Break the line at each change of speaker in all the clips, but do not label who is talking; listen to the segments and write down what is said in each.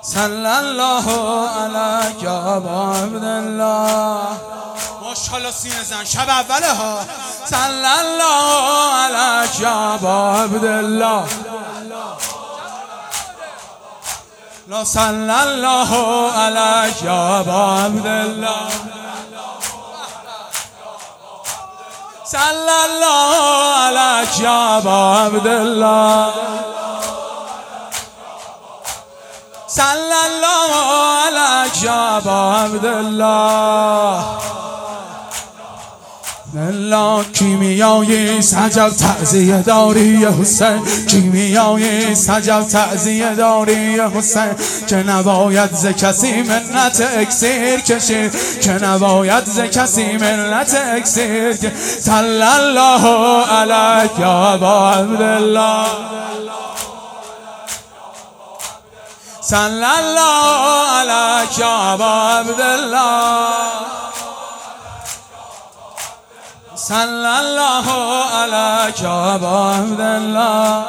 صلی الله علیک یا ابا عبدالله. ماشاءالله سینه زن شب اوله ها. صلی الله علیک یا ابا عبدالله. لا صلی الله علیک یا ابا عبدالله. صلی الله علیک یا ابا عبدالله. صلی الله علیک یا ابا عبدالله. الله کیمیایی سجب تعزیه داری حسین، کیمیایی سجب تعزیه داری حسین، که نباید ز کسی منت اکسیر کشید، که نباید ز کسی منت اکسیر کشید. صلی الله علیک یا ابا عبدالله. صلی الله علیک یا ابا عبدالله. صلی الله علیک یا ابا عبدالله.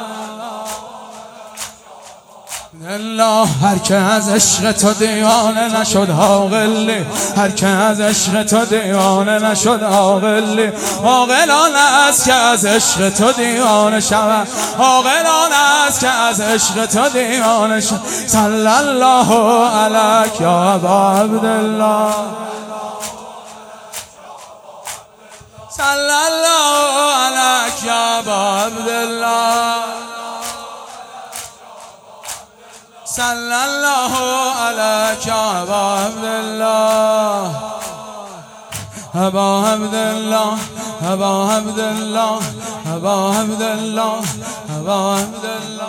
الله هر که از عشق تو دیوانه نشد عاقلی، هر که از عشق تو دیوانه نشد عاقلی. عاقلان است که از عشق تو دیوانه شود، عاقلان است که از عشق تو دیوانه شود. صلی الله علیک یا ابا عبدالله. صلی الله علیک یا ابا عبدالله. صلی الله علیک یا ابا عبدالله. ابا عبدالله ابا عبدالله ابا عبدالله ابا عبدالله.